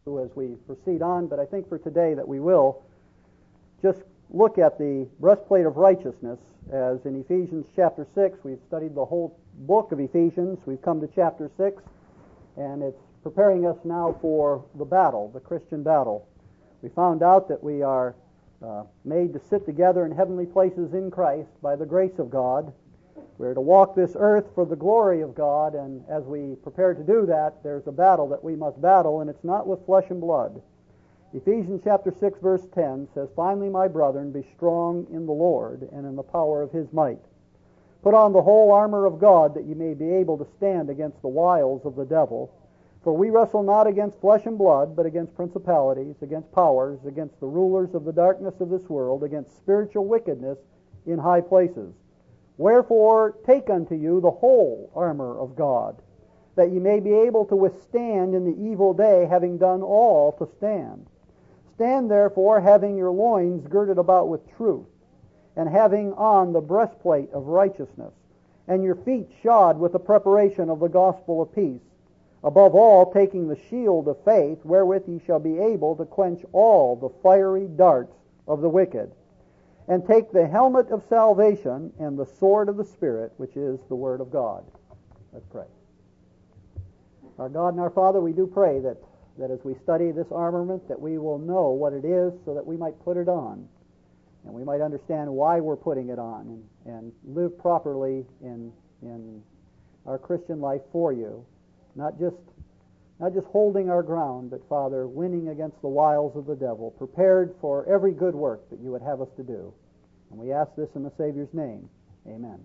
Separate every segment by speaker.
Speaker 1: as we proceed on, but I think for today that we will just look at the breastplate of righteousness, as in Ephesians chapter 6. We've studied the whole book of Ephesians. We've come to chapter 6, and it's preparing us now for the battle, the Christian battle. We found out that we are made to sit together in heavenly places in Christ by the grace of God. We're to walk this earth for the glory of God, and as we prepare to do that, there's a battle that we must battle, and it's not with flesh and blood. Ephesians chapter 6, verse 10 says, "Finally, my brethren, be strong in the Lord and in the power of His might. Put on the whole armor of God, that ye may be able to stand against the wiles of the devil. For we wrestle not against flesh and blood, but against principalities, against powers, against the rulers of the darkness of this world, against spiritual wickedness in high places. Wherefore take unto you the whole armor of God, that ye may be able to withstand in the evil day, having done all to stand. Stand therefore, having your loins girded about with truth, and having on the breastplate of righteousness, and your feet shod with the preparation of the gospel of peace. Above all, taking the shield of faith, wherewith ye shall be able to quench all the fiery darts of the wicked. And take the helmet of salvation and the sword of the Spirit, which is the Word of God." Let's pray. Our God and our Father, we do pray that as we study this armament, that we will know what it is so that we might put it on, and we might understand why we're putting it on, and live properly in our Christian life for you. Not just holding our ground, but, Father, winning against the wiles of the devil, prepared for every good work that you would have us to do. And we ask this in the Savior's name. Amen.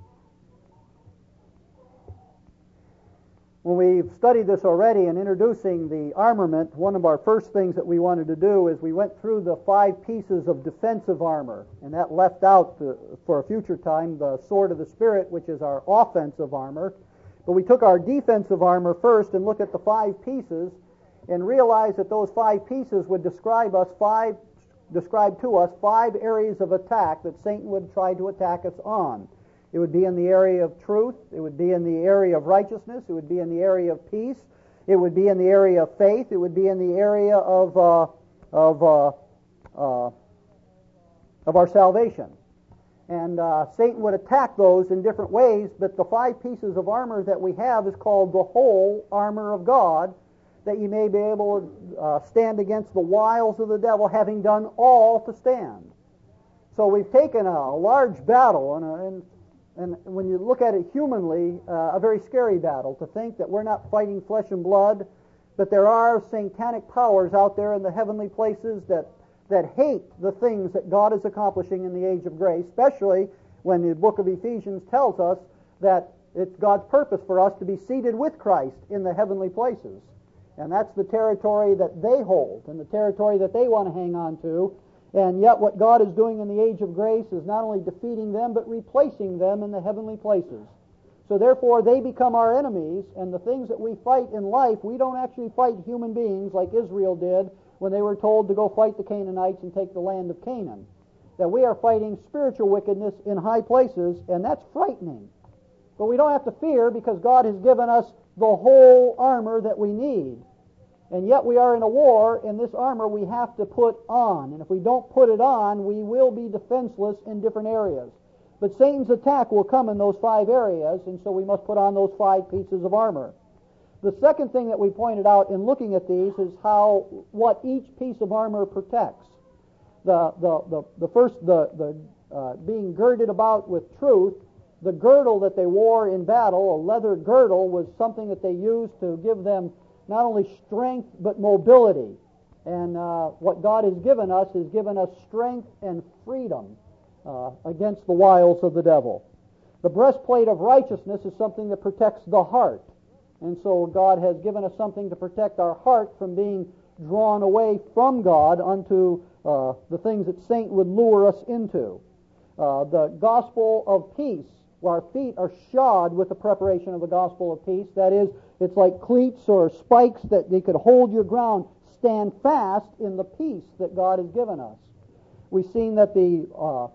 Speaker 1: When we've studied this already in introducing the armament, one of our first things that we wanted to do is we went through the 5 pieces of defensive armor, and that left out, for a future time, the sword of the Spirit, which is our offensive armor. But we took our defensive armor first and looked at the 5 pieces and realized that those 5 pieces would describe to us 5 areas of attack that Satan would try to attack us on. It would be in the area of truth. It would be in the area of righteousness. It would be in the area of peace. It would be in the area of faith. It would be in the area of our salvation. And Satan would attack those in different ways, but the 5 pieces of armor that we have is called the whole armor of God, that you may be able to stand against the wiles of the devil, having done all to stand. So we've taken a large battle, and when you look at it humanly, a very scary battle, to think that we're not fighting flesh and blood, but there are satanic powers out there in the heavenly places that hate the things that God is accomplishing in the age of grace, especially when the book of Ephesians tells us that it's God's purpose for us to be seated with Christ in the heavenly places. And that's the territory that they hold and the territory that they want to hang on to. And yet what God is doing in the age of grace is not only defeating them, but replacing them in the heavenly places. So therefore they become our enemies, and the things that we fight in life, we don't actually fight human beings like Israel did when they were told to go fight the Canaanites and take the land of Canaan. That we are fighting spiritual wickedness in high places, and that's frightening. But we don't have to fear, because God has given us the whole armor that we need. And yet we are in a war, and this armor we have to put on. And if we don't put it on, we will be defenseless in different areas. But Satan's attack will come in those 5 areas, and so we must put on those 5 pieces of armor. The second thing that we pointed out in looking at these is what each piece of armor protects. The first, being girded about with truth. The girdle that they wore in battle, a leather girdle, was something that they used to give them not only strength but mobility. And what God has given us strength and freedom against the wiles of the devil. The breastplate of righteousness is something that protects the heart. And so God has given us something to protect our heart from being drawn away from God unto the things that Satan would lure us into. The gospel of peace, where our feet are shod with the preparation of the gospel of peace. That is, it's like cleats or spikes that they could hold your ground. Stand fast in the peace that God has given us. We've seen that the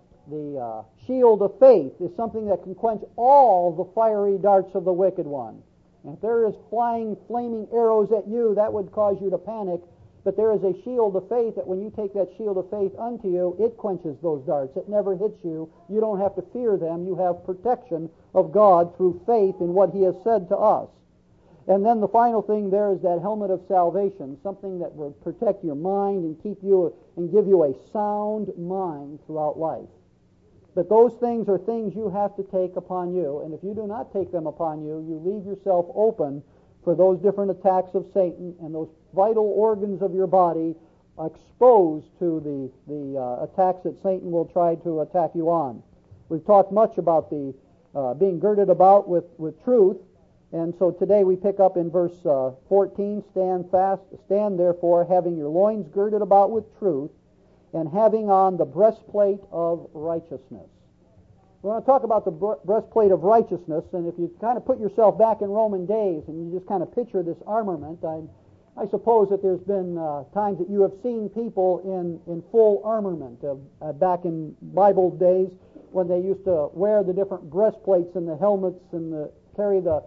Speaker 1: shield of faith is something that can quench all the fiery darts of the wicked one. And if there is flying, flaming arrows at you, that would cause you to panic. But there is a shield of faith that when you take that shield of faith unto you, it quenches those darts. It never hits you. You don't have to fear them. You have protection of God through faith in what He has said to us. And then the final thing there is that helmet of salvation, something that will protect your mind and keep you and give you a sound mind throughout life. But those things are things you have to take upon you, and if you do not take them upon you, you leave yourself open for those different attacks of Satan and those vital organs of your body exposed to the attacks that Satan will try to attack you on. We've talked much about the being girded about with truth, and so today we pick up in verse 14, stand therefore, having your loins girded about with truth, and having on the breastplate of righteousness. We want to talk about the breastplate of righteousness, and if you kind of put yourself back in Roman days and you just kind of picture this armament, I suppose that there's been times that you have seen people in full armament back in Bible days when they used to wear the different breastplates and the helmets and carry the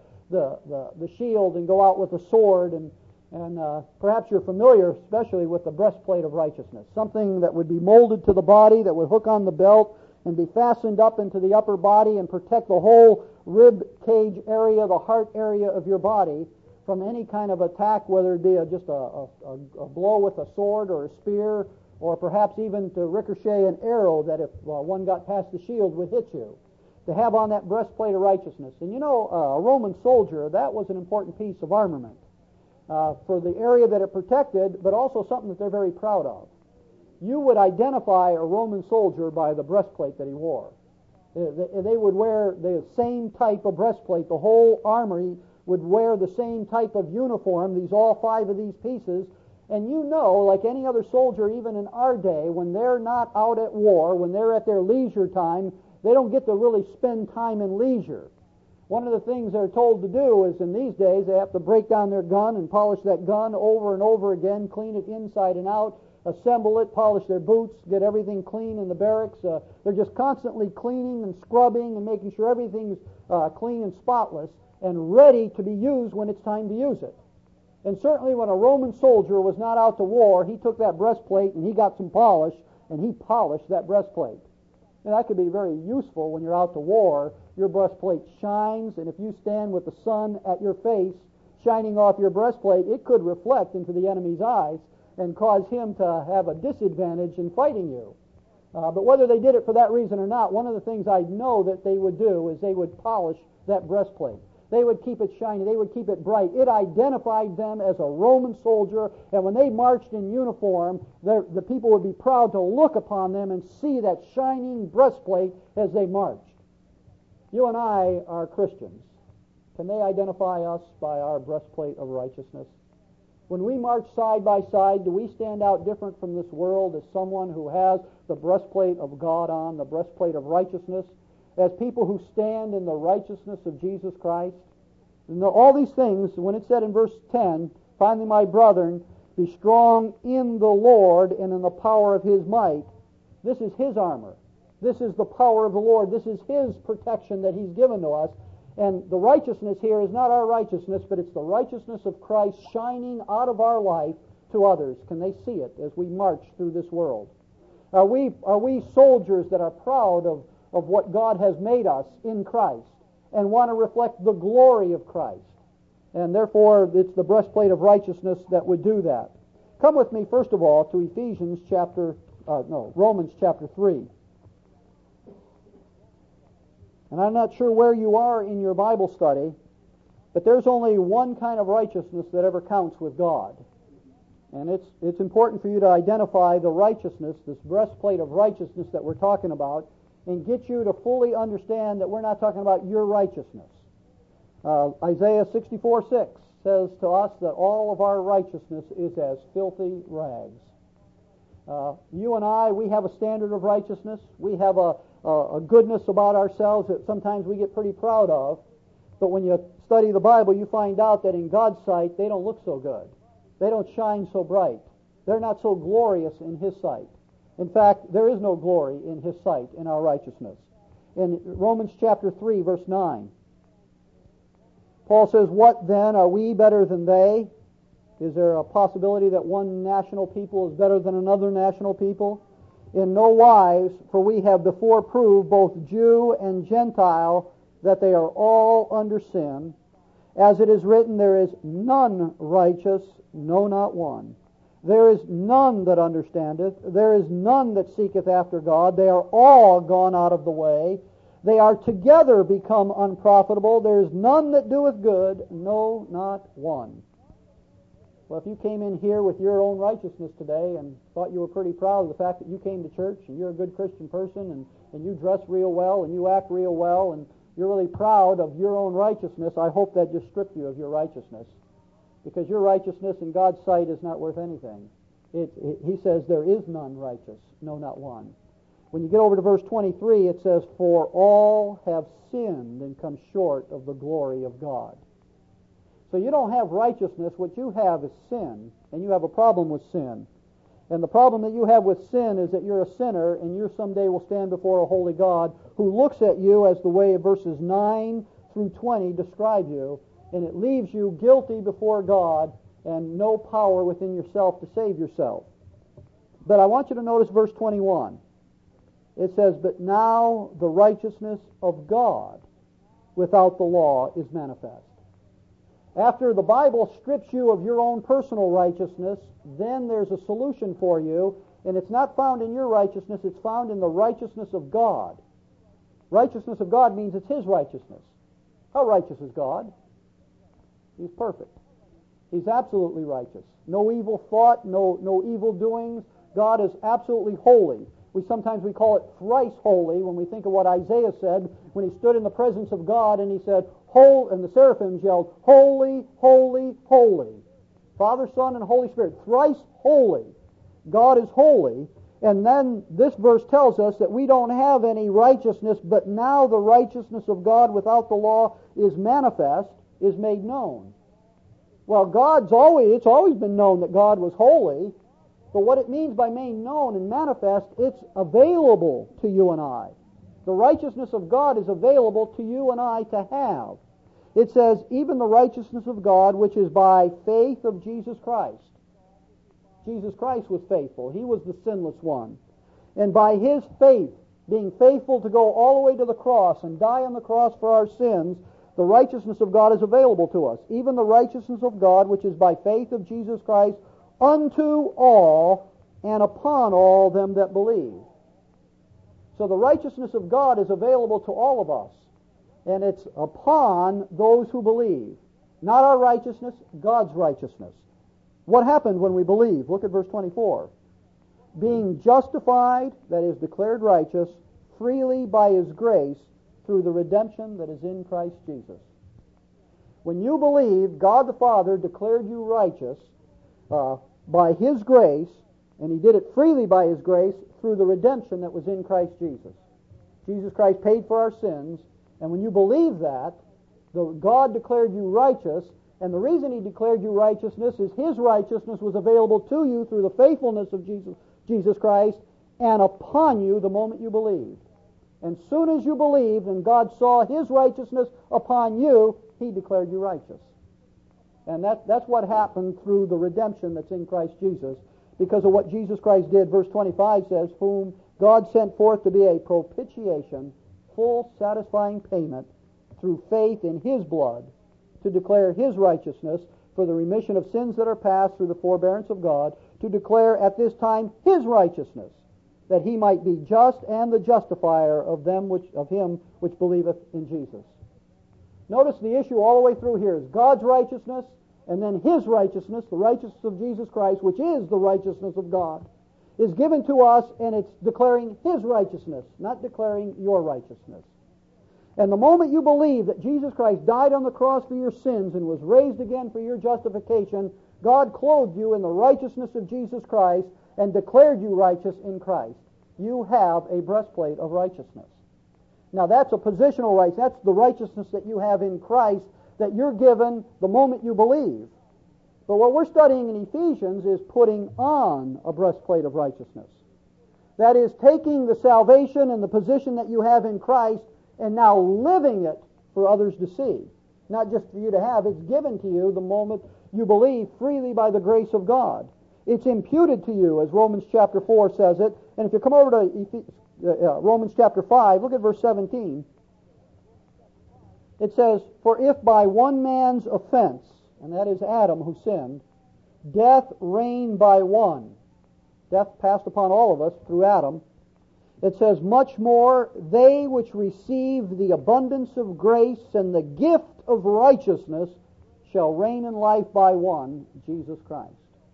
Speaker 1: shield and go out with a sword, and perhaps you're familiar especially with the breastplate of righteousness, something that would be molded to the body, that would hook on the belt and be fastened up into the upper body and protect the whole rib cage area, the heart area of your body from any kind of attack, whether it be just a blow with a sword or a spear, or perhaps even to ricochet an arrow that if one got past the shield would hit you. To have on that breastplate of righteousness. And you know, a Roman soldier, that was an important piece of armament for the area that it protected, but also something that they're very proud of. You would identify a Roman soldier by the breastplate that he wore. They would wear the same type of breastplate. The whole army would wear the same type of uniform, all 5 of these pieces. And you know, like any other soldier, even in our day, when they're not out at war, when they're at their leisure time, they don't get to really spend time in leisure. One of the things they're told to do is in these days they have to break down their gun and polish that gun over and over again, clean it inside and out, assemble it, polish their boots, get everything clean in the barracks. They're just constantly cleaning and scrubbing and making sure everything's clean and spotless and ready to be used when it's time to use it. And certainly when a Roman soldier was not out to war, he took that breastplate and he got some polish and he polished that breastplate. And that could be very useful when you're out to war. Your breastplate shines, and if you stand with the sun at your face shining off your breastplate, it could reflect into the enemy's eyes and cause him to have a disadvantage in fighting you. But whether they did it for that reason or not, one of the things I know that they would do is they would polish that breastplate. They would keep it shiny. They would keep it bright. It identified them as a Roman soldier, and when they marched in uniform, the people would be proud to look upon them and see that shining breastplate as they marched. You and I are Christians. Can they identify us by our breastplate of righteousness? When we march side by side, do we stand out different from this world as someone who has the breastplate of God on, the breastplate of righteousness, as people who stand in the righteousness of Jesus Christ? And all these things, when it said in verse 10, finally, my brethren, be strong in the Lord and in the power of His might. This is His armor. This is the power of the Lord. This is His protection that He's given to us. And the righteousness here is not our righteousness, but it's the righteousness of Christ shining out of our life to others. Can they see it as we march through this world? Are we soldiers that are proud of what God has made us in Christ and want to reflect the glory of Christ? And therefore, it's the breastplate of righteousness that would do that. Come with me, first of all, to Romans chapter 3. And I'm not sure where you are in your Bible study, but there's only one kind of righteousness that ever counts with God. And it's important for you to identify the righteousness, this breastplate of righteousness that we're talking about, and get you to fully understand that we're not talking about your righteousness. Isaiah 64:6 says to us that all of our righteousness is as filthy rags. You and I, we have a standard of righteousness. We have a goodness about ourselves that sometimes we get pretty proud of. But when you study the Bible, you find out that in God's sight, they don't look so good. They don't shine so bright. They're not so glorious in His sight. In fact, there is no glory in His sight in our righteousness. In Romans chapter 3, verse 9, Paul says, what then? Are we better than they? Is there a possibility that one national people is better than another national people? In no wise, for we have before proved, both Jew and Gentile, that they are all under sin. As it is written, there is none righteous, no, not one. There is none that understandeth. There is none that seeketh after God. They are all gone out of the way. They are together become unprofitable. There is none that doeth good, no, not one. Well, if you came in here with your own righteousness today and thought you were pretty proud of the fact that you came to church and you're a good Christian person and you dress real well and you act real well and you're really proud of your own righteousness, I hope that just stripped you of your righteousness. Because your righteousness in God's sight is not worth anything. He says there is none righteous, no, not one. When you get over to verse 23, it says, for all have sinned and come short of the glory of God. So you don't have righteousness. What you have is sin, and you have a problem with sin. And the problem that you have with sin is that you're a sinner, and you someday will stand before a holy God who looks at you as the way verses 9 through 20 describe you, and it leaves you guilty before God and no power within yourself to save yourself. But I want you to notice verse 21. It says, but now the righteousness of God without the law is manifest. After the Bible strips you of your own personal righteousness, then there's a solution for you, and it's not found in your righteousness, it's found in the righteousness of God. Righteousness of God means it's His righteousness. How righteous is God? He's perfect. He's absolutely righteous. No evil thought, no evil doings. God is absolutely holy. Sometimes we call it thrice holy when we think of what Isaiah said when he stood in the presence of God and he said, and the seraphims yelled, holy, holy, holy. Father, Son, and Holy Spirit, thrice holy. God is holy. And then this verse tells us that we don't have any righteousness, but now the righteousness of God without the law is manifest, is made known. Well, it's always been known that God was holy, but what it means by made known and manifest, it's available to you and I. The righteousness of God is available to you and I to have. It says, even the righteousness of God, which is by faith of Jesus Christ. Jesus Christ was faithful. He was the sinless one. And by His faith, being faithful to go all the way to the cross and die on the cross for our sins, the righteousness of God is available to us. Even the righteousness of God, which is by faith of Jesus Christ, unto all and upon all them that believe. So the righteousness of God is available to all of us. And it's upon those who believe. Not our righteousness, God's righteousness. What happened when we believe? Look at verse 24. Being justified, that is declared righteous, freely by His grace through the redemption that is in Christ Jesus. When you believe, God the Father declared you righteous by His grace, and He did it freely by His grace through the redemption that was in Christ Jesus. Jesus Christ paid for our sins, and when you believe that, God declared you righteous, and the reason He declared you righteousness is His righteousness was available to you through the faithfulness of Jesus Christ and upon you the moment you believed. And soon as you believed and God saw His righteousness upon you, He declared you righteous. And that's what happened through the redemption that's in Christ Jesus because of what Jesus Christ did. Verse 25 says, whom God sent forth to be a propitiation, full satisfying payment through faith in His blood to declare His righteousness for the remission of sins that are past through the forbearance of God, to declare at this time His righteousness, that He might be just and the justifier of him which believeth in Jesus. Notice the issue all the way through here is God's righteousness and then His righteousness, the righteousness of Jesus Christ, which is the righteousness of God, is given to us, and it's declaring His righteousness, not declaring your righteousness. And the moment you believe that Jesus Christ died on the cross for your sins and was raised again for your justification, God clothed you in the righteousness of Jesus Christ and declared you righteous in Christ. You have a breastplate of righteousness. Now that's a positional righteousness. That's the righteousness that you have in Christ that you're given the moment you believe. But what we're studying in Ephesians is putting on a breastplate of righteousness. That is, taking the salvation and the position that you have in Christ and now living it for others to see. not just for you to have. It's given to you the moment you believe freely by the grace of God. It's imputed to you, as Romans chapter 4 says it. And if you come over to Romans chapter 5, look at verse 17. It says, "For if by one man's offense," and that is Adam who sinned, "death reigned by one," death passed upon all of us through Adam, it says, "much more they which receive the abundance of grace and the gift of righteousness shall reign in life by one, Jesus Christ."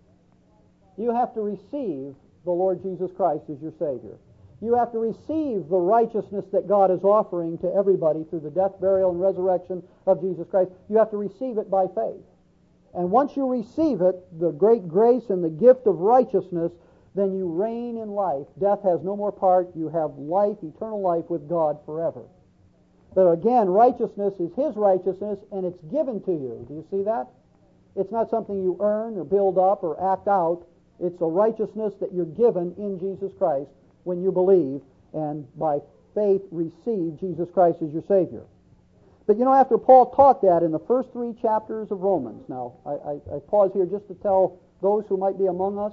Speaker 1: You have to receive the Lord Jesus Christ as your Savior. You have to receive the righteousness that God is offering to everybody through the death, burial, and resurrection of Jesus Christ. You have to receive it by faith. And once you receive it, the great grace and the gift of righteousness, then you reign in life. Death has no more part. You have life, eternal life with God forever. But again, righteousness is His righteousness, and it's given to you. Do you see that? It's not something you earn or build up or act out. It's a righteousness that you're given in Jesus Christ when you believe and by faith receive Jesus Christ as your Savior. But you know, after Paul taught that in the first 3 chapters of Romans, now I pause here just to tell those who might be among us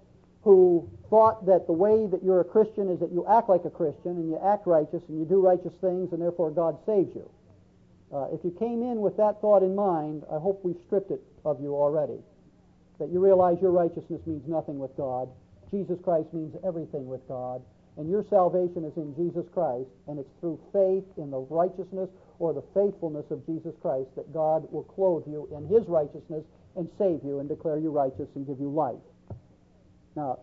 Speaker 1: who thought that the way that you're a Christian is that you act like a Christian and you act righteous and you do righteous things and therefore God saves you. If you came in with that thought in mind, I hope we've stripped it of you already. That you realize your righteousness means nothing with God. Jesus Christ means everything with God. And your salvation is in Jesus Christ, and it's through faith in the righteousness or the faithfulness of Jesus Christ that God will clothe you in His righteousness and save you and declare you righteous and give you life. Now,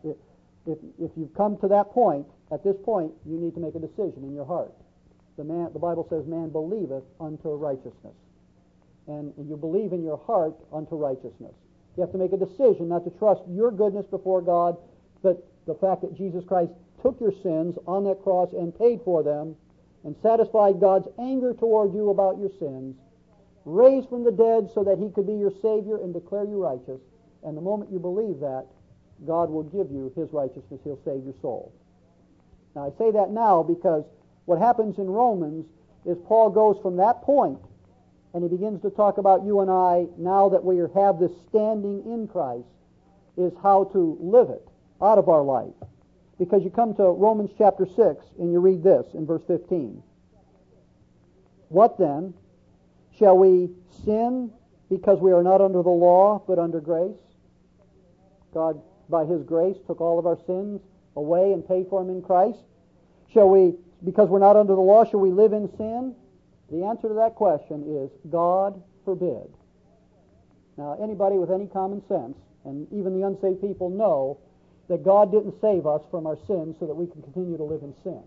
Speaker 1: if you've come to that point, at this point, you need to make a decision in your heart. The Bible says, "Man believeth unto righteousness." And you believe in your heart unto righteousness. You have to make a decision not to trust your goodness before God, but the fact that Jesus Christ took your sins on that cross and paid for them and satisfied God's anger toward you about your sins, raised from the dead so that He could be your Savior and declare you righteous. And the moment you believe that, God will give you His righteousness. He'll save your soul. Now, I say that now because what happens in Romans is Paul goes from that point and he begins to talk about you and I, now that we have this standing in Christ, is how to live it out of our life. Because you come to Romans chapter 6 and you read this in verse 15. "What then? Shall we sin because we are not under the law but under grace?" God, by His grace, took all of our sins away and paid for them in Christ. Shall we, because we're not under the law, shall we live in sin? The answer to that question is, God forbid. Now, anybody with any common sense, and even the unsaved people, know that God didn't save us from our sins so that we can continue to live in sin.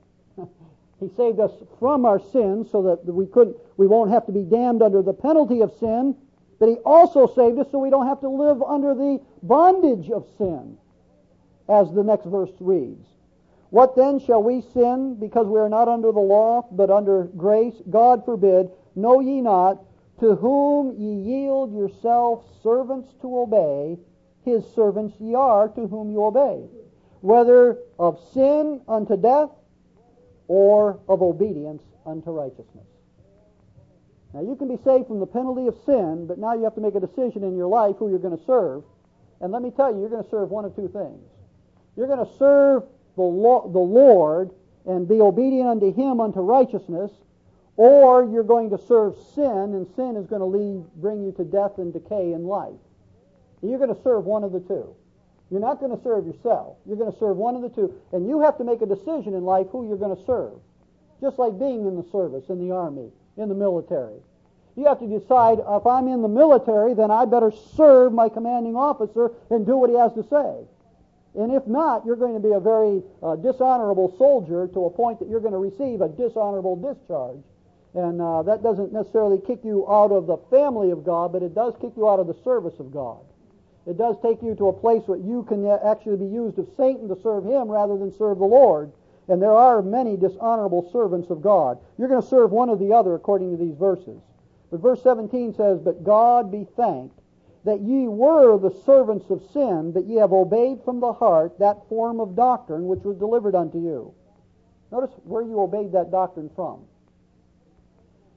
Speaker 1: He saved us from our sins so that we won't have to be damned under the penalty of sin, but He also saved us so we don't have to live under the bondage of sin, as the next verse reads. "What then, shall we sin because we are not under the law but under grace? God forbid. Know ye not, to whom ye yield yourselves servants to obey, His servants ye are to whom you obey, whether of sin unto death or of obedience unto righteousness." Now, you can be saved from the penalty of sin, but now you have to make a decision in your life who you're going to serve. And let me tell you, you're going to serve one of two things. You're going to serve the Lord and be obedient unto Him unto righteousness, or you're going to serve sin, and sin is going to bring you to death and decay in life. You're going to serve one of the two. You're not going to serve yourself. You're going to serve one of the two. And you have to make a decision in life who you're going to serve. Just like being in the service, in the army, in the military. You have to decide, if I'm in the military, then I better serve my commanding officer and do what he has to say. And if not, you're going to be a very dishonorable soldier to a point that you're going to receive a dishonorable discharge. And that doesn't necessarily kick you out of the family of God, but it does kick you out of the service of God. It does take you to a place where you can actually be used of Satan to serve him rather than serve the Lord. And there are many dishonorable servants of God. You're going to serve one or the other according to these verses. But verse 17 says, "But God be thanked that ye were the servants of sin, but ye have obeyed from the heart that form of doctrine which was delivered unto you." Notice where you obeyed that doctrine from.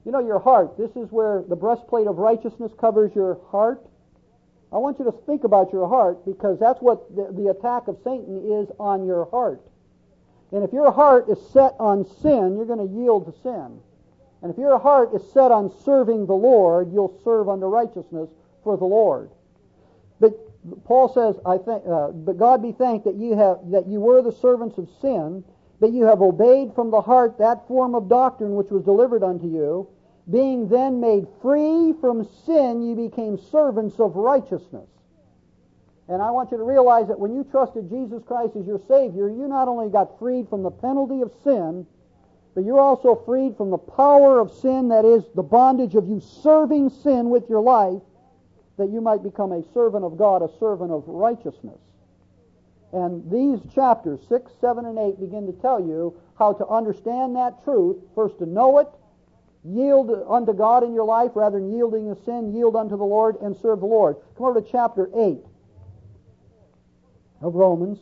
Speaker 1: You know, your heart, this is where the breastplate of righteousness covers your heart. I want you to think about your heart, because that's what the attack of Satan is on your heart. And if your heart is set on sin, you're going to yield to sin. And if your heart is set on serving the Lord, you'll serve unto righteousness for the Lord. But Paul says, but God be thanked that you were the servants of sin, that you have obeyed from the heart that form of doctrine which was delivered unto you. Being then made free from sin, you became servants of righteousness. And I want you to realize that when you trusted Jesus Christ as your Savior, you not only got freed from the penalty of sin, but you're also freed from the power of sin, that is, the bondage of you serving sin with your life, that you might become a servant of God, a servant of righteousness. And these chapters, 6, 7, and 8, begin to tell you how to understand that truth. First, to know it, yield unto God in your life rather than yielding to sin, yield unto the Lord and serve the Lord. Come over to chapter 8 of Romans.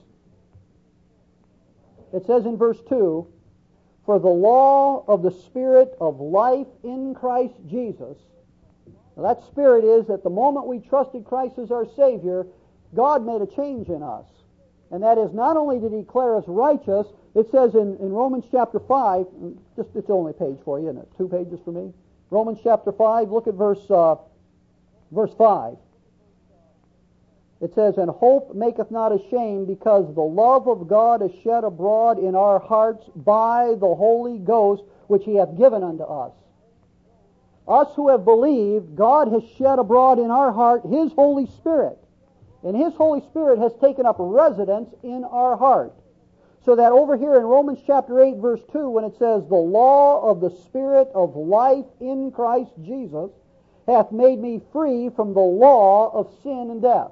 Speaker 1: It says in verse 2, for the law of the Spirit of life in Christ Jesus. Now that Spirit is, at the moment we trusted Christ as our Savior, God made a change in us. And that is, not only did He declare us righteous, it says in Romans chapter 5, it's only a page for you, isn't it? 2 pages for me. Romans chapter 5, look at verse 5. It says, and hope maketh not ashamed, because the love of God is shed abroad in our hearts by the Holy Ghost, which He hath given unto us. Us who have believed, God has shed abroad in our heart His Holy Spirit. And His Holy Spirit has taken up residence in our heart. So that over here in Romans chapter 8, verse 2, when it says, the law of the Spirit of life in Christ Jesus hath made me free from the law of sin and death.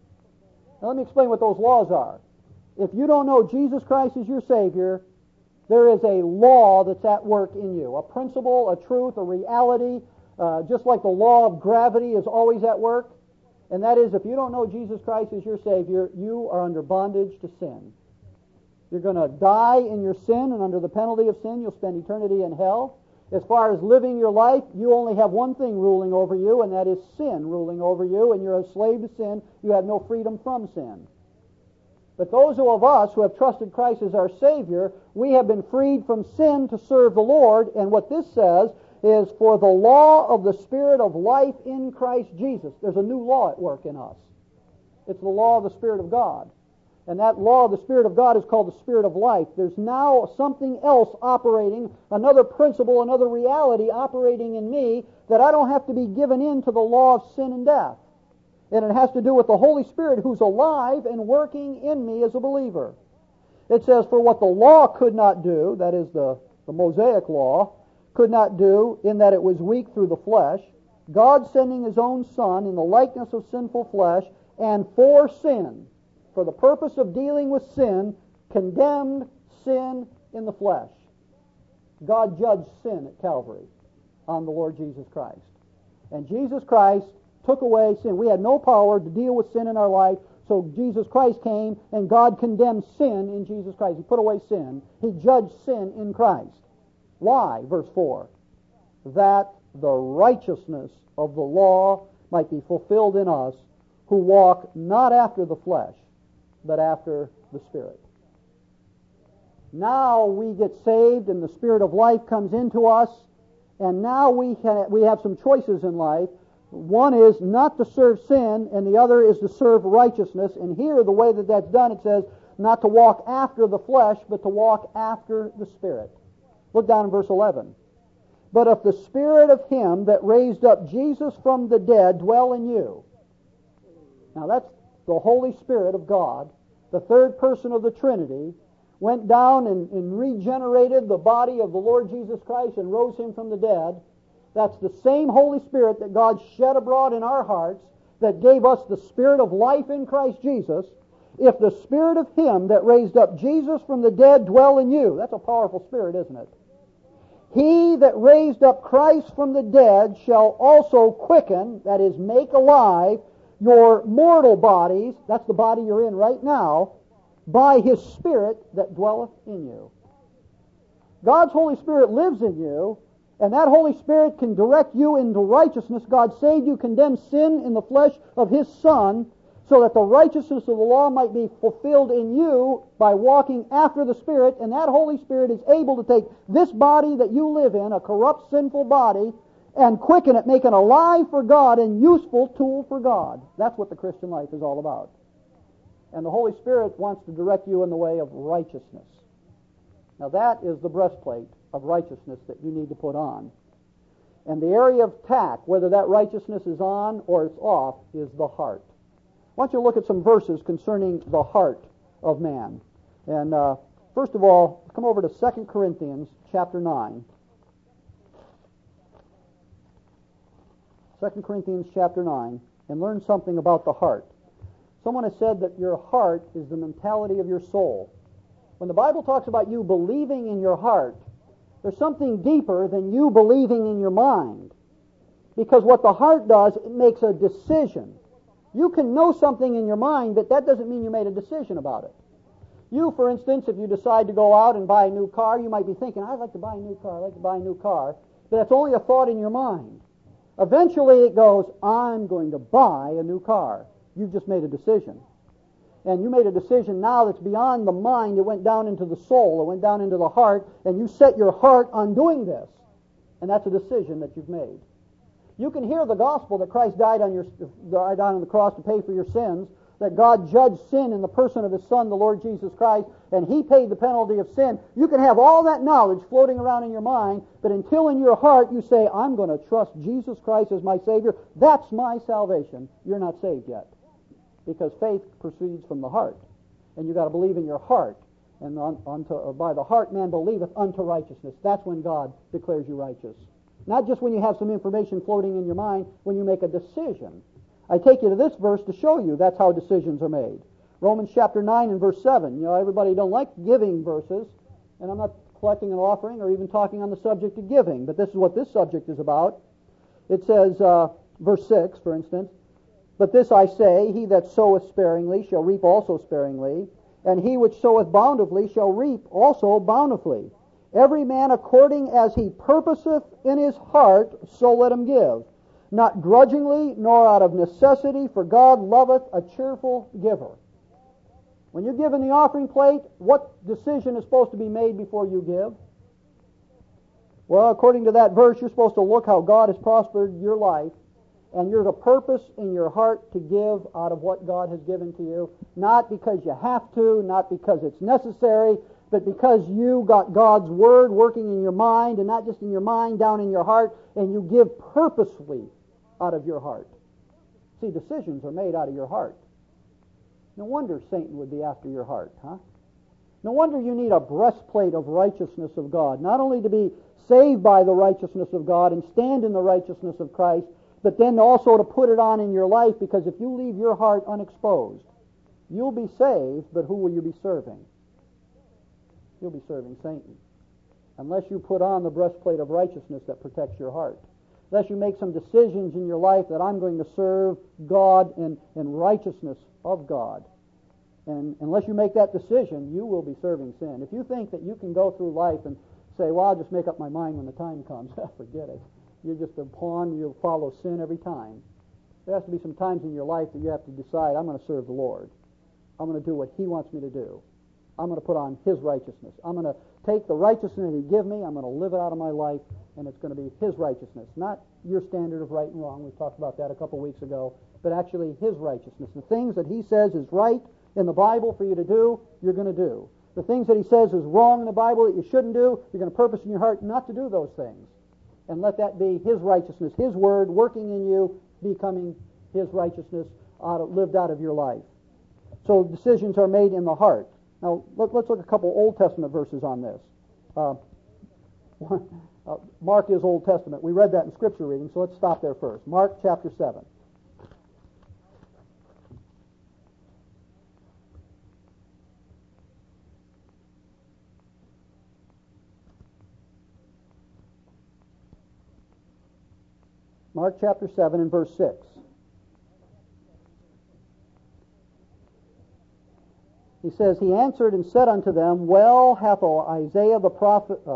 Speaker 1: Now let me explain what those laws are. If you don't know Jesus Christ as your Savior, there is a law that's at work in you. A principle, a truth, a reality, just like the law of gravity is always at work. And that is, if you don't know Jesus Christ as your Savior, you are under bondage to sin. You're going to die in your sin, and under the penalty of sin, you'll spend eternity in hell. As far as living your life, you only have one thing ruling over you, and that is sin ruling over you, and you're a slave to sin. You have no freedom from sin. But those of us who have trusted Christ as our Savior, we have been freed from sin to serve the Lord, and what this says is, for the law of the Spirit of life in Christ Jesus. There's a new law at work in us. It's the law of the Spirit of God. And that law of the Spirit of God is called the Spirit of life. There's now something else operating, another principle, another reality operating in me, that I don't have to be given in to the law of sin and death. And it has to do with the Holy Spirit who's alive and working in me as a believer. It says, for what the law could not do, that is the Mosaic law, could not do, in that it was weak through the flesh, God sending His own Son in the likeness of sinful flesh, and for sin, for the purpose of dealing with sin, condemned sin in the flesh. God judged sin at Calvary on the Lord Jesus Christ. And Jesus Christ took away sin. We had no power to deal with sin in our life, so Jesus Christ came, and God condemned sin in Jesus Christ. He put away sin. He judged sin in Christ. Why? Verse 4. That the righteousness of the law might be fulfilled in us, who walk not after the flesh, but after the Spirit. Now we get saved, and the Spirit of life comes into us, and now we have some choices in life. One is not to serve sin, and the other is to serve righteousness. And here, the way that that's done, it says not to walk after the flesh, but to walk after the Spirit. Look down in verse 11. But if the Spirit of Him that raised up Jesus from the dead dwell in you. Now that's the Holy Spirit of God, the third person of the Trinity, went down and regenerated the body of the Lord Jesus Christ and rose Him from the dead. That's the same Holy Spirit that God shed abroad in our hearts, that gave us the Spirit of life in Christ Jesus. If the Spirit of Him that raised up Jesus from the dead dwell in you, that's a powerful Spirit, isn't it? He that raised up Christ from the dead shall also quicken, that is, make alive, your mortal bodies, that's the body you're in right now, by His Spirit that dwelleth in you. God's Holy Spirit lives in you, And that Holy Spirit can direct you into righteousness. God saved you, condemned sin in the flesh of His Son, so that the righteousness of the law might be fulfilled in you by walking after the Spirit. And that Holy Spirit is able to take this body that you live in, a corrupt, sinful body, and quicken it, make it alive for God and useful tool for God. That's what the Christian life is all about. And the Holy Spirit wants to direct you in the way of righteousness. Now that is the breastplate of righteousness that you need to put on. And the area of attack, whether that righteousness is on or it's off, is the heart. I want you to look at some verses concerning the heart of man. And first of all, come over to 2 Corinthians chapter 9. 2 Corinthians chapter 9, and learn something about the heart. Someone has said that your heart is the mentality of your soul. When the Bible talks about you believing in your heart, there's something deeper than you believing in your mind. Because what the heart does, it makes a decision. You can know something in your mind, but that doesn't mean you made a decision about it. You, for instance, if you decide to go out and buy a new car, you might be thinking, I'd like to buy a new car, I'd like to buy a new car. But that's only a thought in your mind. Eventually it goes, I'm going to buy a new car. You've just made a decision. And you made a decision now that's beyond the mind. It went down into the soul. It went down into the heart. And you set your heart on doing this. And that's a decision that you've made. You can hear the gospel that Christ died on the cross to pay for your sins, that God judged sin in the person of His Son, the Lord Jesus Christ, and He paid the penalty of sin. You can have all that knowledge floating around in your mind, but until in your heart you say, I'm going to trust Jesus Christ as my Savior, that's my salvation, you're not saved yet. Because faith proceeds from the heart. And you've got to believe in your heart. And by the heart man believeth unto righteousness. That's when God declares you righteous. Not just when you have some information floating in your mind, when you make a decision. I take you to this verse to show you that's how decisions are made. Romans chapter 9 and verse 7. You know, everybody don't like giving verses, and I'm not collecting an offering or even talking on the subject of giving, but this is what this subject is about. It says, verse 6, for instance, but this I say, he that soweth sparingly shall reap also sparingly, and he which soweth bountifully shall reap also bountifully. Every man according as he purposeth in his heart, so let him give. Not grudgingly, nor out of necessity, for God loveth a cheerful giver. When you give in the offering plate, what decision is supposed to be made before you give? Well, according to that verse, you're supposed to look how God has prospered your life, and you're to purpose in your heart to give out of what God has given to you, not because you have to, not because it's necessary, but because you got God's Word working in your mind, and not just in your mind, down in your heart, and you give purposefully out of your heart. See, decisions are made out of your heart. No wonder Satan would be after your heart, huh? No wonder you need a breastplate of righteousness of God, not only to be saved by the righteousness of God and stand in the righteousness of Christ, but then also to put it on in your life, because if you leave your heart unexposed, you'll be saved, but who will you be serving? You'll be serving Satan. Unless you put on the breastplate of righteousness that protects your heart. Unless you make some decisions in your life that I'm going to serve God in righteousness of God. And unless you make that decision, you will be serving sin. If you think that you can go through life and say, well, I'll just make up my mind when the time comes, forget it. You're just a pawn, you'll follow sin every time. There has to be some times in your life that you have to decide, I'm going to serve the Lord. I'm going to do what He wants me to do. I'm going to put on His righteousness. I'm going to take the righteousness that He give me, I'm going to live it out of my life, and it's going to be His righteousness, not your standard of right and wrong. We talked about that a couple weeks ago, but actually His righteousness. The things that He says is right in the Bible for you to do, you're going to do. The things that He says is wrong in the Bible that you shouldn't do, you're going to purpose in your heart not to do those things. And let that be His righteousness, His Word working in you, becoming His righteousness lived out of your life. So decisions are made in the heart. Now, let's look at a couple Old Testament verses on this. Mark is Old Testament. We read that in Scripture reading, so let's stop there first. Mark chapter 7. Mark chapter 7 and verse 6. He says, He answered and said unto them, Well hath Isaiah the prophet,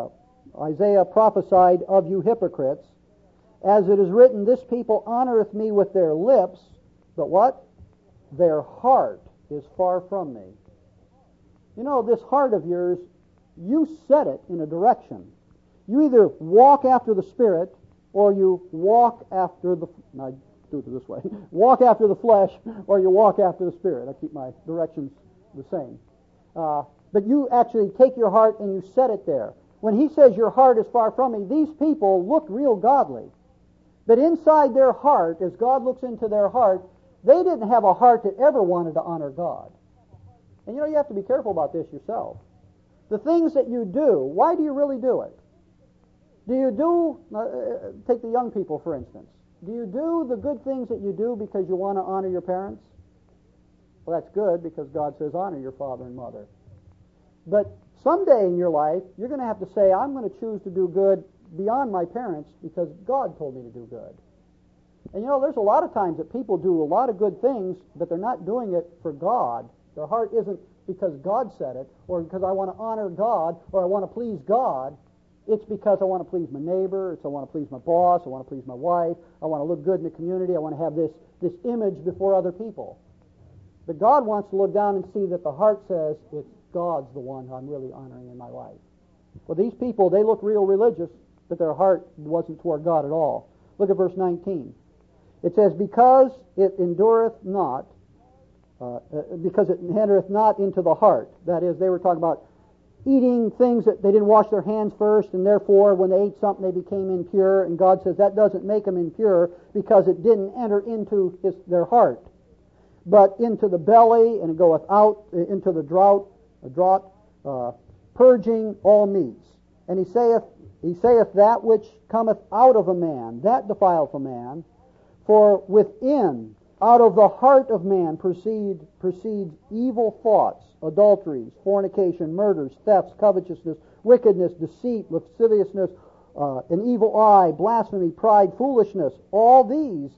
Speaker 1: Isaiah prophesied of you hypocrites, as it is written, this people honoreth me with their lips, but what? Their heart is far from me. You know, this heart of yours, you set it in a direction. You either walk after the Spirit, or you walk after the... I do it this way. Walk after the flesh, or you walk after the Spirit. I keep my directions the same. But you actually take your heart and you set it there. When he says your heart is far from me, these people look real godly. But inside their heart, as God looks into their heart, they didn't have a heart that ever wanted to honor God. And you know, you have to be careful about this yourself. The things that you do, why do you really do it? Do you do, take the young people for instance, do you do the good things that you do because you want to honor your parents? Well, that's good because God says honor your father and mother. But someday in your life, you're going to have to say, I'm going to choose to do good beyond my parents because God told me to do good. And you know, there's a lot of times that people do a lot of good things, but they're not doing it for God. Their heart isn't because God said it, or because I want to honor God, or I want to please God. It's because I want to please my neighbor, it's I want to please my boss, I want to please my wife, I want to look good in the community, I want to have this image before other people. But God wants to look down and see that the heart says, it's God's the one I'm really honoring in my life. Well, these people, they look real religious, but their heart wasn't toward God at all. Look at verse 19. It says, because it endureth not, because it entereth not into the heart. That is, they were talking about eating things that they didn't wash their hands first, and therefore when they ate something they became impure, and God says that doesn't make them impure because it didn't enter into their heart, but into the belly, and it goeth out into the draught, purging all meats. And he saith that which cometh out of a man, that defileth a man, for within, out of the heart of man proceeds evil thoughts, adulteries, fornication, murders, thefts, covetousness, wickedness, deceit, lasciviousness, an evil eye, blasphemy, pride, foolishness. All these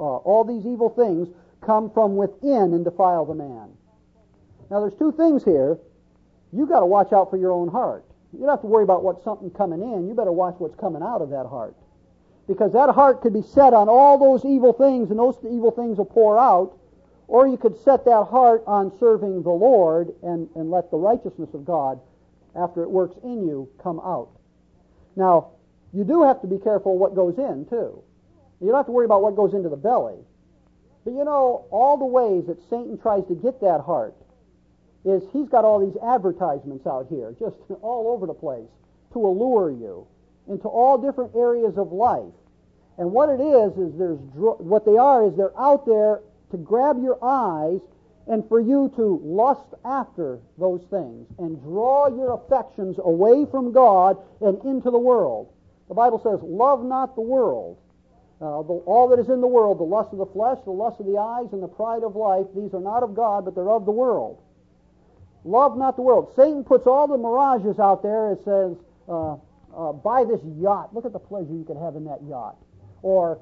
Speaker 1: evil things come from within and defile the man. Now there's two things here. You got to watch out for your own heart. You don't have to worry about what's something coming in. You better watch what's coming out of that heart. Because that heart could be set on all those evil things, and those evil things will pour out. Or you could set that heart on serving the Lord and let the righteousness of God, after it works in you, come out. Now, you do have to be careful what goes in, too. You don't have to worry about what goes into the belly. But you know, all the ways that Satan tries to get that heart is he's got all these advertisements out here, just all over the place, to allure you into all different areas of life. And what it is what they are is they're out there to grab your eyes and for you to lust after those things and draw your affections away from God and into the world. The Bible says, love not the world. All that is in the world, the lust of the flesh, the lust of the eyes, and the pride of life, these are not of God, but they're of the world. Love not the world. Satan puts all the mirages out there. It says, buy this yacht. Look at the pleasure you could have in that yacht. Or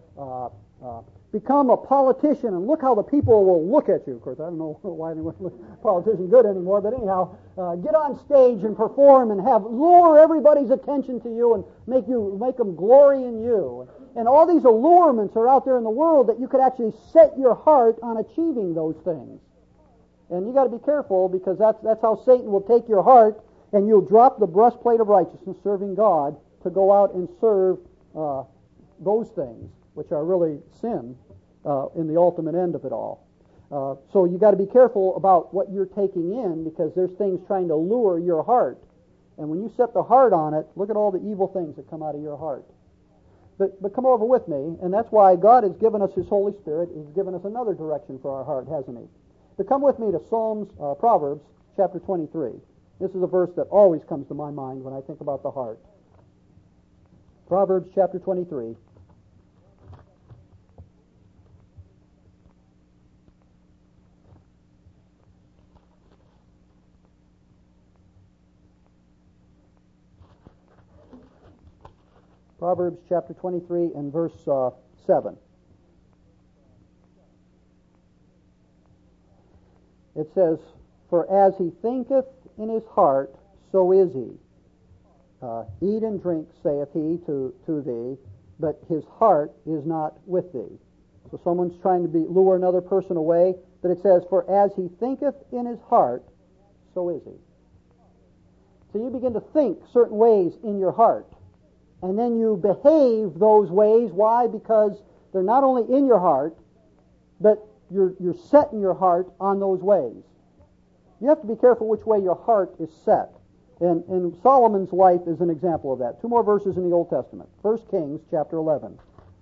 Speaker 1: become a politician, and look how the people will look at you. Of course, I don't know why anyone looks politician good anymore, but anyhow, get on stage and perform and lure everybody's attention to you and make them glory in you. And all these allurements are out there in the world that you could actually set your heart on achieving those things. And you got to be careful, because that's how Satan will take your heart, and you'll drop the breastplate of righteousness, serving God, to go out and serve those things, which are really sin in the ultimate end of it all. So you got to be careful about what you're taking in, because there's things trying to lure your heart. And when you set the heart on it, look at all the evil things that come out of your heart. But come over with me, and that's why God has given us His Holy Spirit. He's given us another direction for our heart, hasn't He? But come with me to Proverbs chapter 23. This is a verse that always comes to my mind when I think about the heart. Proverbs chapter 23. Proverbs chapter 23 and verse 7. It says, for as he thinketh in his heart, so is he. Eat and drink, saith he to thee, but his heart is not with thee. So someone's trying to lure another person away, but it says, for as he thinketh in his heart, so is he. So you begin to think certain ways in your heart, and then you behave those ways. Why? Because they're not only in your heart, but you're set in your heart on those ways. You have to be careful which way your heart is set. And Solomon's life is an example of that. Two more verses in the Old Testament. 1 Kings chapter 11.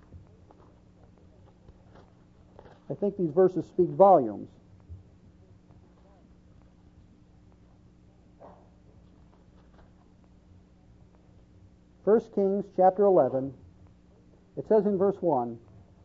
Speaker 1: I think these verses speak volumes. First Kings chapter 11. It says in verse 1,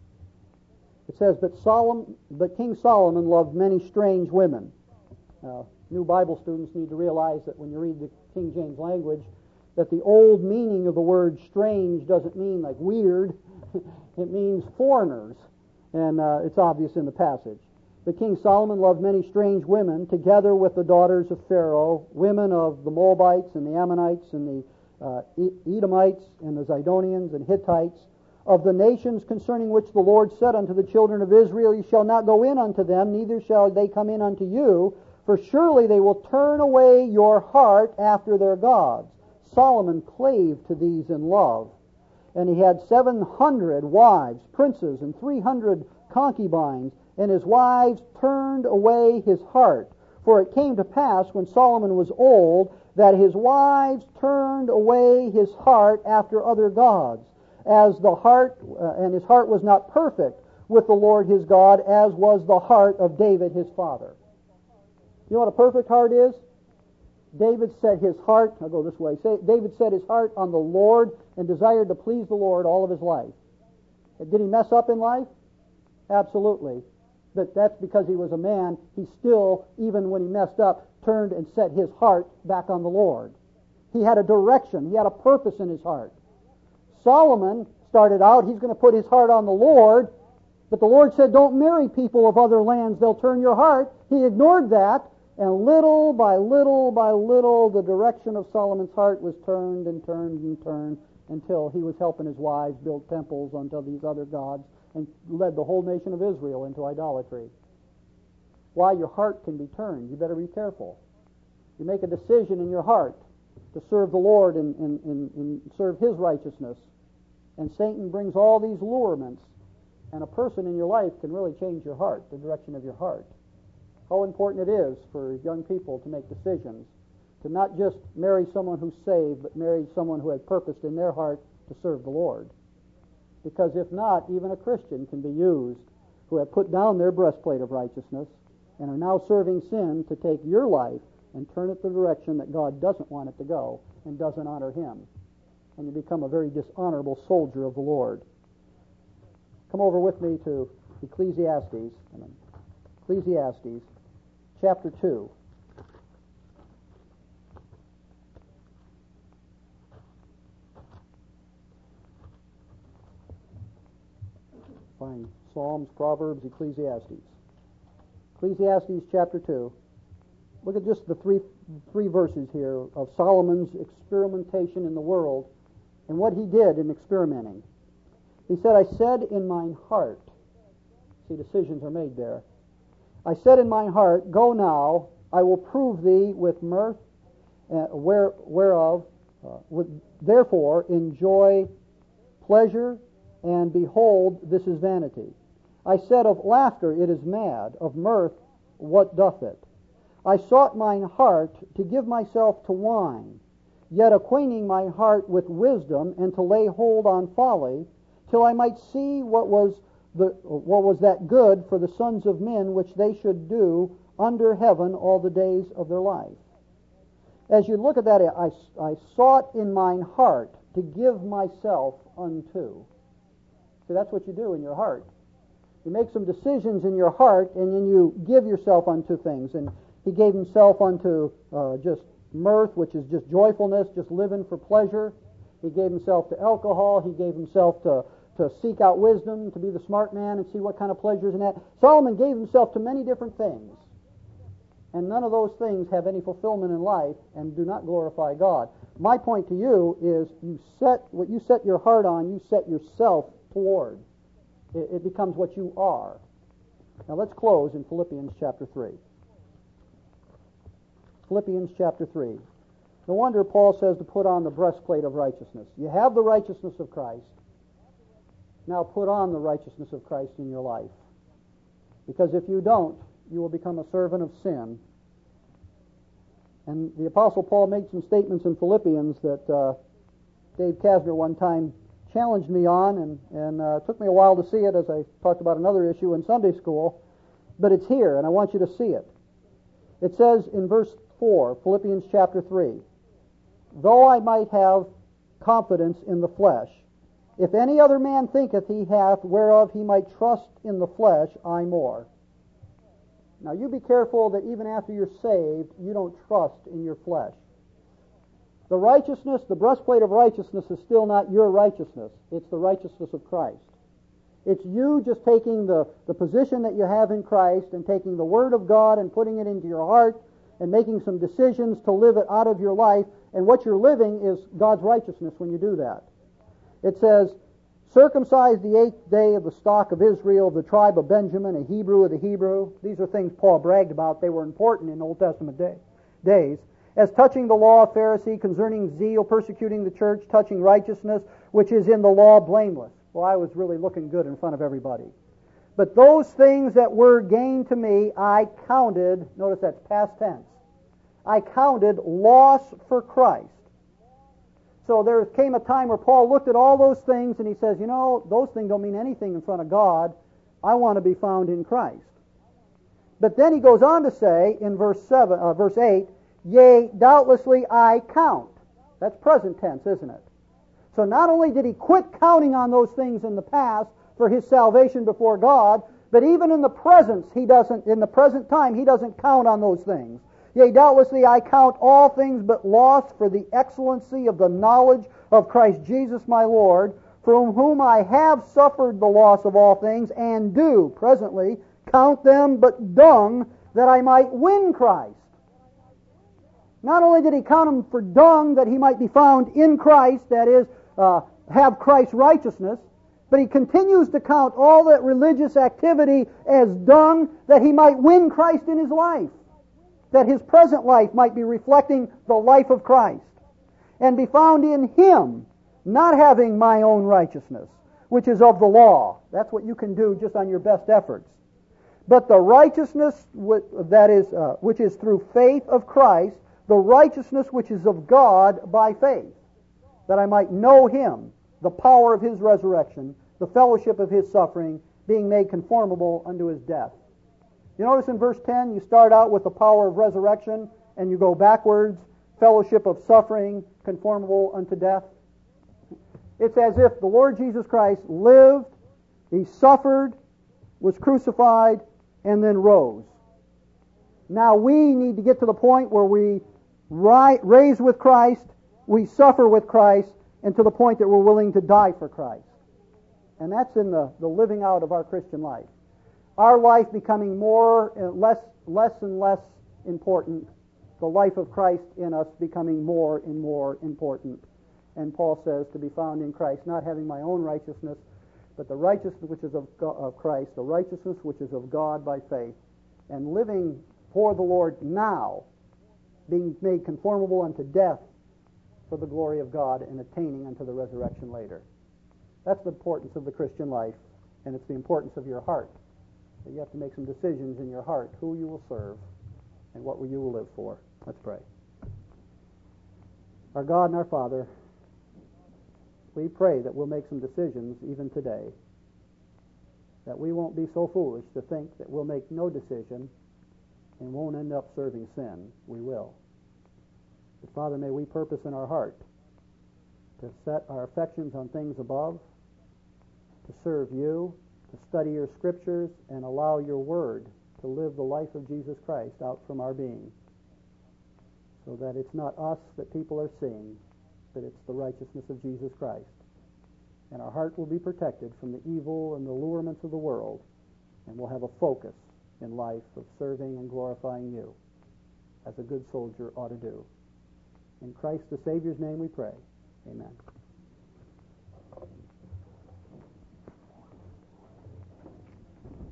Speaker 1: it says, But King Solomon loved many strange women. Now, new Bible students need to realize that when you read the King James language, that the old meaning of the word strange doesn't mean like weird. It means foreigners. And it's obvious in the passage. But King Solomon loved many strange women, together with the daughters of Pharaoh, women of the Moabites and the Ammonites and the Edomites and the Zidonians and Hittites, of the nations concerning which the Lord said unto the children of Israel, Ye shall not go in unto them, neither shall they come in unto you, for surely they will turn away your heart after their gods. Solomon clave to these in love. And he had 700 wives, princes, and 300 concubines, and his wives turned away his heart. For it came to pass, when Solomon was old, that his wives turned away his heart after other gods, as the heart, and his heart was not perfect with the Lord his God, as was the heart of David his father. You know what a perfect heart is? David set his heart, I'll go this way, David set his heart on the Lord and desired to please the Lord all of his life. Did he mess up in life? Absolutely. But that's because he was a man. He still, even when he messed up, turned and set his heart back on the Lord. He had a direction. He had a purpose in his heart. Solomon started out, he's going to put his heart on the Lord, but the Lord said, don't marry people of other lands, they'll turn your heart. He ignored that, and little by little by little, the direction of Solomon's heart was turned and turned and turned until he was helping his wives build temples unto these other gods and led the whole nation of Israel into idolatry. Why? Your heart can be turned. You better be careful. You make a decision in your heart to serve the Lord and serve His righteousness, and Satan brings all these allurements, and a person in your life can really change your heart, the direction of your heart. How important it is for young people to make decisions, to not just marry someone who's saved, but marry someone who has purposed in their heart to serve the Lord. Because if not, even a Christian can be used who have put down their breastplate of righteousness and are now serving sin to take your life and turn it the direction that God doesn't want it to go and doesn't honor Him. And you become a very dishonorable soldier of the Lord. Come over with me to Ecclesiastes. Ecclesiastes chapter 2. Find Psalms, Proverbs, Ecclesiastes. Ecclesiastes chapter 2. Look at just the three verses here of Solomon's experimentation in the world and what he did in experimenting. He said, I said in mine heart, see, decisions are made there. I said in mine heart, go now, I will prove thee with mirth, therefore enjoy pleasure, and behold, this is vanity. I said of laughter, it is mad, of mirth, what doth it? I sought mine heart to give myself to wine, yet acquainting my heart with wisdom, and to lay hold on folly, till I might see what was that good for the sons of men which they should do under heaven all the days of their life. As you look at that, I sought in mine heart to give myself unto. See, that's what you do in your heart. You make some decisions in your heart, and then you give yourself unto things. And he gave himself unto just mirth, which is just joyfulness, just living for pleasure. He gave himself to alcohol. He gave himself to seek out wisdom, to be the smart man and see what kind of pleasures in that. Solomon gave himself to many different things. And none of those things have any fulfillment in life and do not glorify God. My point to you is what you set your heart on, you set yourself toward. It becomes what you are. Now let's close in Philippians chapter 3. Philippians chapter 3. No wonder Paul says to put on the breastplate of righteousness. You have the righteousness of Christ. Now put on the righteousness of Christ in your life. Because if you don't, you will become a servant of sin. And the Apostle Paul made some statements in Philippians that Dave Kasner one time challenged me on, and it took me a while to see it as I talked about another issue in Sunday school. But it's here, and I want you to see it. It says in verse 4, Philippians chapter 3, though I might have confidence in the flesh, if any other man thinketh he hath whereof he might trust in the flesh, I more. Now you be careful that even after you're saved, you don't trust in your flesh. The righteousness, the breastplate of righteousness is still not your righteousness. It's the righteousness of Christ. It's you just taking the position that you have in Christ and taking the Word of God and putting it into your heart and making some decisions to live it out of your life. And what you're living is God's righteousness when you do that. It says, circumcised the 8th day of the stock of Israel, of the tribe of Benjamin, a Hebrew of the Hebrew. These are things Paul bragged about. They were important in Old Testament days. As touching the law, Pharisee, concerning zeal, persecuting the church, touching righteousness, which is in the law, blameless. Well, I was really looking good in front of everybody. But those things that were gain to me, I counted, notice that's past tense, I counted loss for Christ. So there came a time where Paul looked at all those things and he says, you know, those things don't mean anything in front of God. I want to be found in Christ. But then he goes on to say in verse 8, yea, doubtlessly I count. That's present tense, isn't it? So not only did he quit counting on those things in the past for his salvation before God, but even in the present time, he doesn't count on those things. Yea, doubtlessly I count all things but loss for the excellency of the knowledge of Christ Jesus my Lord, from whom I have suffered the loss of all things, and do, presently, count them but dung, that I might win Christ. Not only did he count them for dung, that he might be found in Christ, that is, have Christ's righteousness, but he continues to count all that religious activity as dung, that he might win Christ in his life. That his present life might be reflecting the life of Christ, and be found in Him, not having my own righteousness, which is of the law. That's what you can do just on your best efforts. But the righteousness which is through faith of Christ, the righteousness which is of God by faith, that I might know Him, the power of His resurrection, the fellowship of His suffering, being made conformable unto His death. You notice in verse 10, you start out with the power of resurrection, and you go backwards, fellowship of suffering, conformable unto death. It's as if the Lord Jesus Christ lived, He suffered, was crucified, and then rose. Now we need to get to the point where we raise with Christ, we suffer with Christ, and to the point that we're willing to die for Christ. And that's in the living out of our Christian life. Our life becoming less and less important, the life of Christ in us becoming more and more important. And Paul says to be found in Christ, not having my own righteousness, but the righteousness which is of Christ, the righteousness which is of God by faith, and living for the Lord now, being made conformable unto death for the glory of God, and attaining unto the resurrection later. That's the importance of the Christian life, and it's the importance of your heart. You have to make some decisions in your heart, who you will serve and what you will live for. Let's pray. Our God and our Father, we pray that we'll make some decisions even today, that we won't be so foolish to think that we'll make no decision and won't end up serving sin. We will. But Father, may we purpose in our heart to set our affections on things above, to serve you, to study your scriptures, and allow your word to live the life of Jesus Christ out from our being, so that it's not us that people are seeing, but it's the righteousness of Jesus Christ. And our heart will be protected from the evil and the allurements of the world, and we'll have a focus in life of serving and glorifying you, as a good soldier ought to do. In Christ the Savior's name we pray. Amen.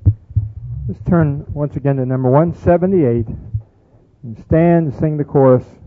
Speaker 2: Let's turn once again to number 178 and stand and sing the chorus.